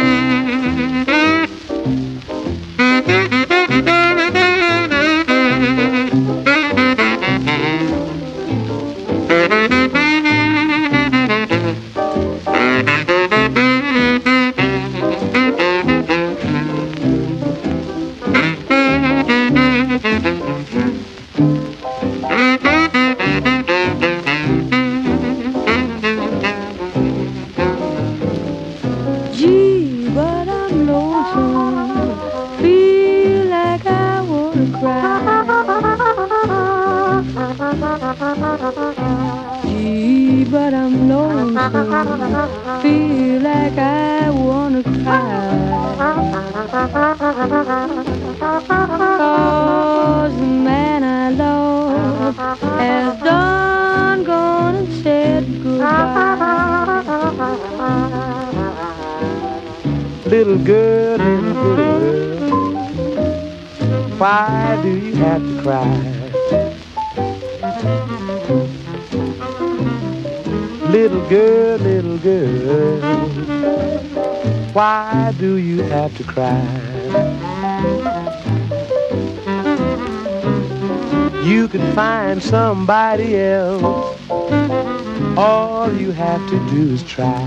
Gee, but I'm lonesome, feel like I wanna cry. Gee, but I'm lonesome, feel like I wanna cry. 'Cause the man I love has done gone and said goodbye. Little girl, why do you have to cry? Little girl, why do you have to cry? You can find somebody else. All you have to do is try.